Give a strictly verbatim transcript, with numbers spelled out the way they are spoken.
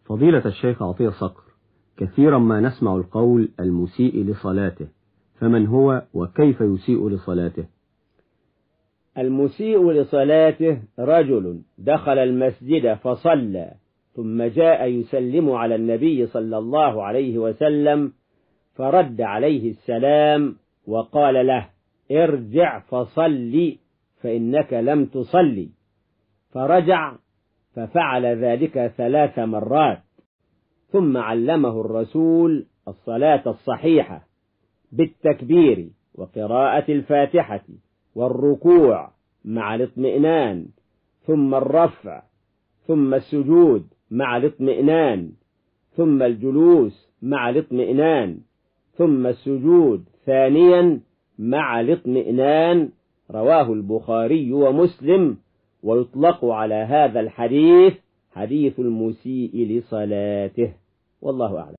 فضيلة الشيخ عطية صقر، كثيرا ما نسمع القول المسيء لصلاته، فمن هو وكيف يسيء لصلاته؟ المسيء لصلاته رجل دخل المسجد فصلى ثم جاء يسلم على النبي صلى الله عليه وسلم، فرد عليه السلام وقال له: ارجع فصلي فإنك لم تصلي. فرجع ففعل ذلك ثلاث مرات، ثم علمه الرسول الصلاة الصحيحة بالتكبير وقراءة الفاتحة والركوع مع الاطمئنان، ثم الرفع، ثم السجود مع الاطمئنان، ثم الجلوس مع الاطمئنان، ثم السجود ثانيا مع الاطمئنان. رواه البخاري ومسلم، ويطلق على هذا الحديث حديث المسيء لصلاته، والله أعلم.